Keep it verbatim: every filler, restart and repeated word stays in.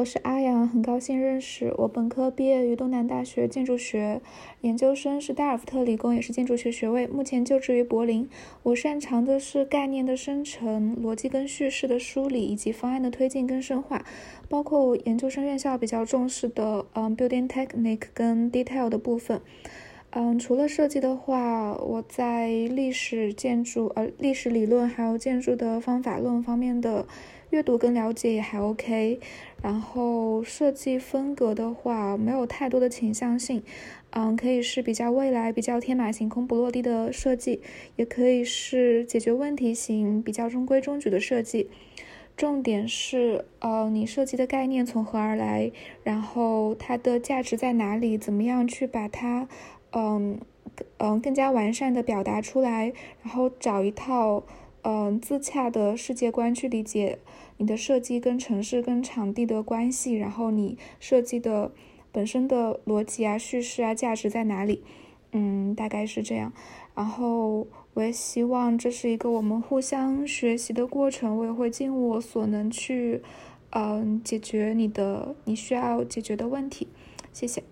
我是阿阳，很高兴认识。我本科毕业于东南大学建筑学，研究生是戴尔夫特理工，也是建筑学学位，目前就职于柏林。我擅长的是概念的生成、逻辑跟叙事的梳理，以及方案的推进跟深化，包括我研究生院校比较重视的嗯 building technique 跟 detail 的部分。嗯，除了设计的话，我在历史建筑、呃历史理论还有建筑的方法论方面的阅读跟了解也还 OK。然后设计风格的话，没有太多的倾向性，嗯，可以是比较未来、比较天马行空不落地的设计，也可以是解决问题型、比较中规中矩的设计。重点是，呃，你设计的概念从何而来，然后它的价值在哪里，怎么样去把它嗯嗯更加完善的表达出来，然后找一套嗯自洽的世界观去理解你的设计跟城市跟场地的关系，然后你设计的本身的逻辑啊、叙事啊、价值在哪里，嗯，大概是这样。然后我也希望这是一个我们互相学习的过程，我也会尽我所能去嗯解决你的你需要解决的问题。谢谢。